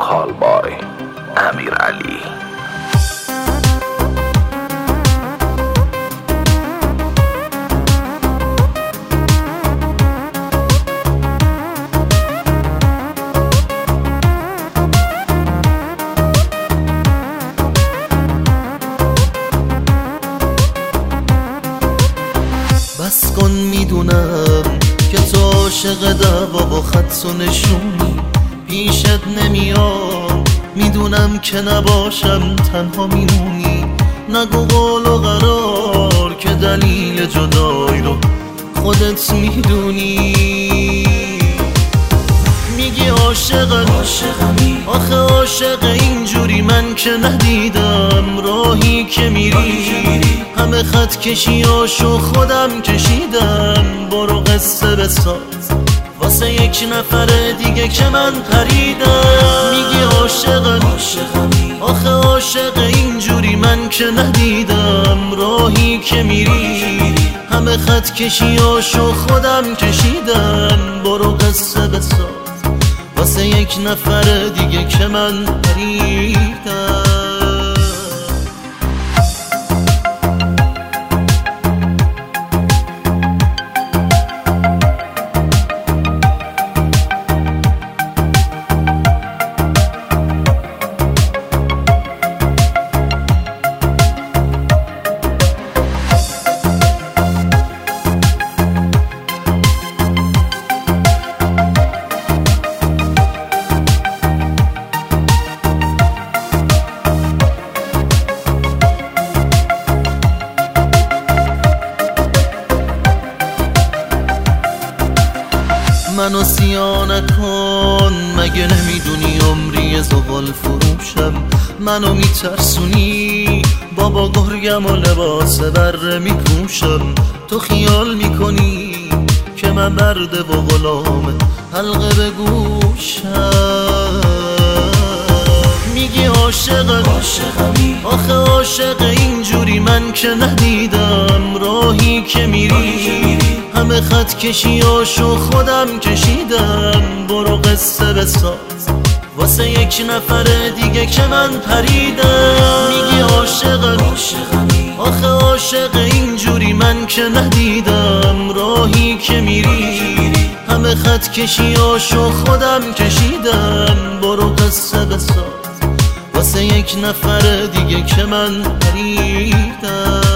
وکال بای امیرعلی. بس کن میدونم که تو عاشق دعوا و خط و نشونی، پیشت نمیام میدونم که نباشم تنها میمونی. نگو قول و قرار که دلیل جدایی رو خودت میدونی. میگی عاشقمی، آخه عاشق اینجوری من که ندیدم. راهی که میری همه خط کشیاشو خودم کشیدم. برو قصه بساز واسه یک نفر دیگه که من پریدم. میگی عاشقمی، آخه عاشق اینجوری من که ندیدم. راهی که میری همه خط کشیاشو خودم کشیدم. برو قصه بساز واسه یک نفر دیگه که من پریدم. منو سیاه نکن، مگه نمیدونی عمری زغال فروشم. منو میترسونی، بابا گرگم و لباس بره میپوشم. تو خیال میکنی که من مرده و غلام حلقه به گوشم. میگی عاشقمی، آخه عاشق اینجوری من که ندیدم. راهی که میری همه خط کشیاشو خودم کشیدم. برو قصه بساز واسه یک نفر دیگه که من پریدم. میگی عاشقمی، آخه عاشق اینجوری من که ندیدم. راهی که میری همه خط کشیاشو خودم کشیدم. برو قصه بساز واسه یک نفر دیگه که من پریدم.